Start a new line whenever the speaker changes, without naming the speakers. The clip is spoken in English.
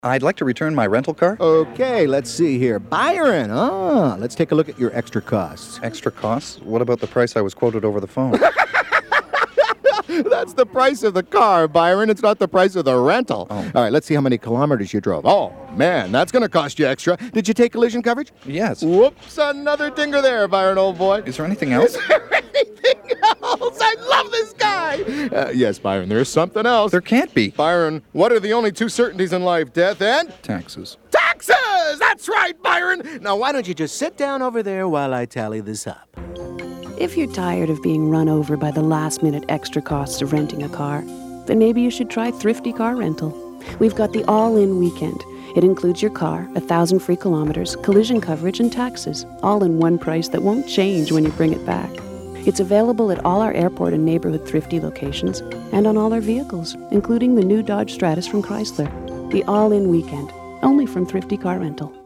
I'd like to return my rental car.
Okay, let's see here. Byron, let's take a look at your extra costs.
Extra costs? What about the price I was quoted over the phone?
That's the price of the car, Byron. It's not the price of the rental.
Oh.
All right, let's see how many kilometers you drove. Oh, man, that's going to cost you extra. Did you take collision coverage?
Yes.
Whoops, another dinger there, Byron, old boy.
Is there anything else?
Is there anything else? I love this guy. Yes, Byron, there's something else.
There can't be.
Byron, what are the only two certainties in life, death and
Taxes.
taxes? That's right, Byron. Now, why don't you just sit down over there while I tally this up?
If you're tired of being run over by the last-minute extra costs of renting a car, then maybe you should try Thrifty Car Rental. We've got the all-in weekend. It includes your car, 1,000 free kilometers, collision coverage, and taxes, all in one price that won't change when you bring it back. It's available at all our airport and neighborhood Thrifty locations and on all our vehicles, including the new Dodge Stratus from Chrysler. The all-in weekend, only from Thrifty Car Rental.